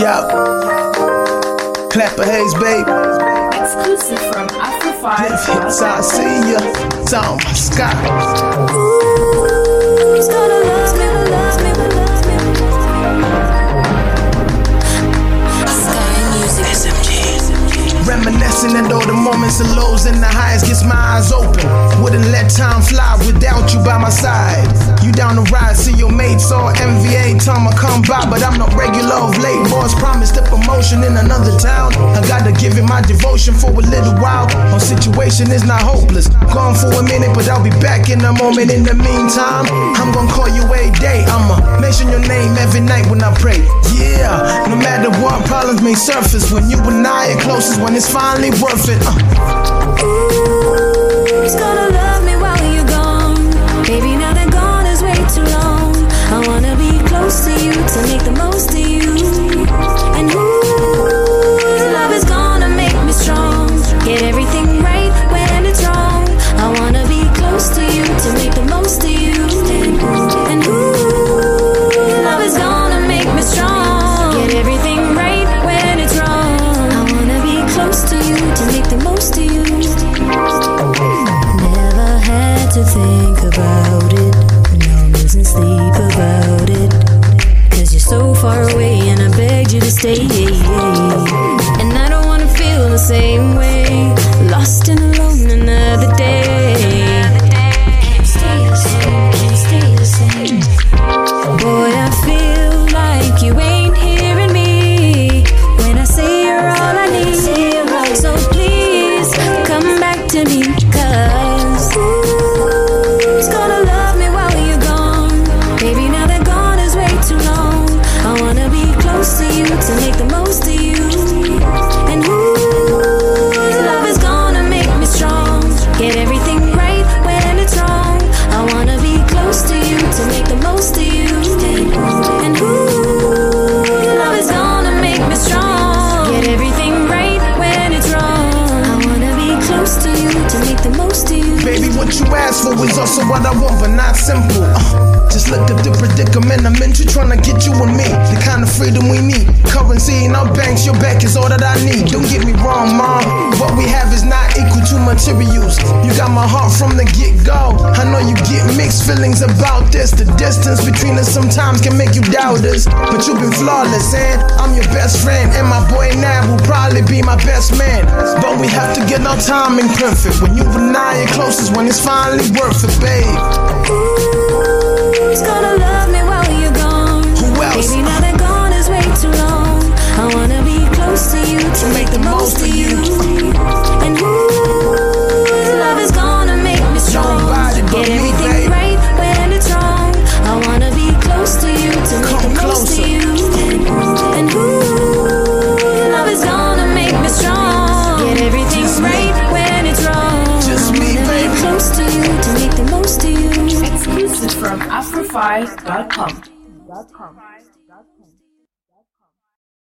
Yup. Clapper Hayes, babe. Exclusive from Afro5. So I see ya. It's on my sky. Who's gonna love me, love me, love me? Sky Music. SMG. Reminiscing and all the moments of lows and the highs gets my eyes open. Wouldn't let time fly without you by my side. You down the ride, see your mates all MVA. Time I come by, but I'm not regular of late. Boss promised a promotion in another town. I gotta give it my devotion for a little while. My situation is not hopeless. Gone for a minute, but I'll be back in a moment. In the meantime, I'm gonna call you a day. I'ma mention your name every night when I pray. Yeah, no matter what problems may surface, when you and I are closest, when it's finally worth it. Who's gonna love me while you're gone? Baby, now that gone is way too long. I wanna be close to you to make the most of you. And whose love is gonna make me strong? Get everything right when it's wrong. I wanna be close to you to make the most of you. And whose love is gonna make me strong? Get everything right when it's wrong. I wanna be close to you to make the most of you. Never had to think about it, no losing sleep about it. Cause you're so far away and I begged you to stay. And I don't wanna feel the same way, lost and alone another day. Can't stay the same, can't stay the same. Boy, I feel like you ain't hearing me when I say you're all I need. So please come back to me, cause who's gonna love me while you're gone? Baby, now that gone is way too long. I wanna be close to you to make the most of you. And whose love is gonna make me strong? Get everything right when it's wrong. I wanna be close to you to make the most of you. And whose love is gonna make me strong? Get everything right when it's wrong. I wanna be close to you to make the most of you. Baby, what you ask for is also what I want, but not simple. Just look at the predicament I'm into, trying to get you and me the kind of freedom we need. Currency in our banks, your back is all that I need. Don't get me wrong, mom, what we have is not equal to materials. You got my heart from the get-go. I know you get mixed feelings about this. The distance between us sometimes can make you doubt us, but you've been flawless, and I'm your best friend. And my boy Nab will probably be my best man. But we have to get our timing perfect. When you and I are closest, when it's finally worth it, babe. Who's gonna love me while you're gone? Who else? Baby, now that gone is way too long. I wanna be close to you to make the most of you. And whose love is gonna make me strong? Get everything right when it's wrong. I wanna be close to you to make the most of you. And whose love is gonna make me strong? Get everything right when it's wrong. Just me, baby. Close to you to make the most of you. Exclusive from Afro5.com.